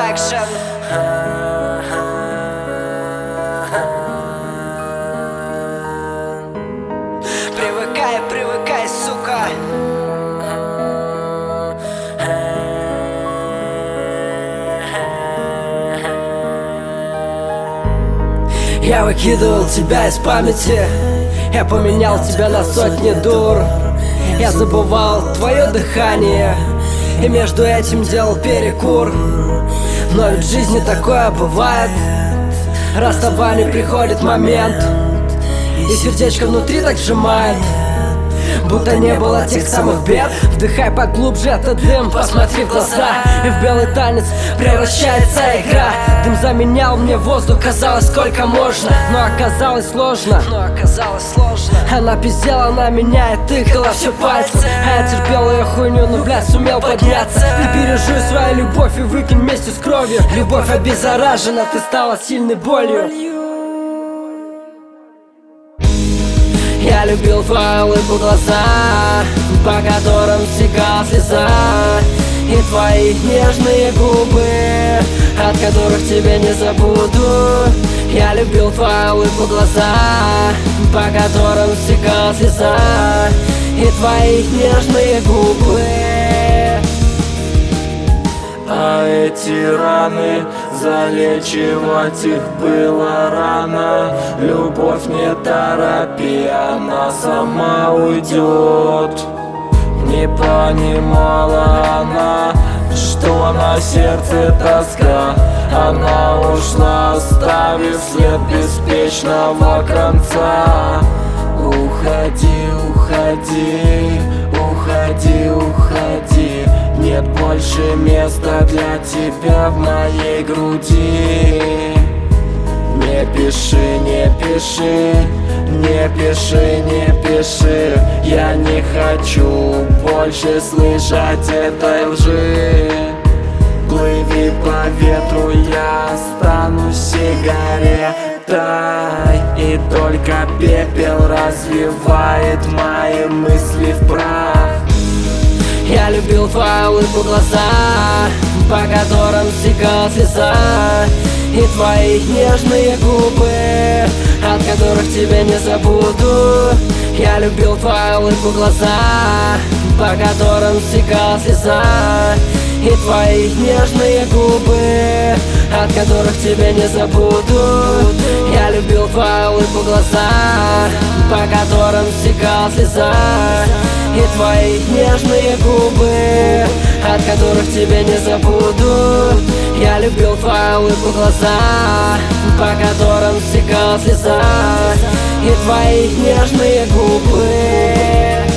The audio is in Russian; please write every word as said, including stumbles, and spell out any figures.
Production. Привыкай, привыкай, сука. Я выкидывал тебя из памяти, я поменял тебя на сотни дур. Я забывал твое дыхание и между этим делал перекур. Но ведь в жизни такое бывает, расставание приходит момент, и сердечко внутри так сжимает, будто не было тех самых бед. Вдыхай поглубже этот дым, посмотри в глаза, и в белый танец превращается игра. Дым заменял мне воздух, казалось, сколько можно, но оказалось сложно. Но оказалось сложно. Она пиздела на меня и тыкала все пальцем, а я терпел ее хуйню, но, блядь, сумел подняться. Ты переживай свою любовь и выкинь вместе с кровью. Любовь обеззаражена, ты стала сильной болью. Я любил твою улыбку, глаза, по которым стекала слеза, и твои нежные губы, от которых тебя не забуду. Я любил твою улыбку, глаза, по которым стекала слеза, и твои нежные губы. А эти раны, залечивать их было рано. Любовь не торопи, она сама уйдет. Не понимала она, что на сердце тоска. Она ушла, оставив след беспечного конца. Уходи, уходи, уходи, уходи. Нет больше места для тебя в моей груди. Не пиши, не пиши, не пиши, не пиши. Я не хочу больше слышать этой лжи. Плыви по ветру, я останусь сигаретой, и только пепел развивает мои мысли в прах. Я любил твою улыбку, глаза, по которым стекала слеза, и твои нежные губы, от которых тебя не забуду. Я любил твою улыбку, глаза, по которым стекала слеза, и твои нежные губы, от которых тебя не забуду. Я любил твою улыбку, глаза, по которым стекала слеза, и твои нежные губы, от которых тебя не забуду. Я любил твою улыбку, глаза, по которым стекала слеза, и твои нежные губы.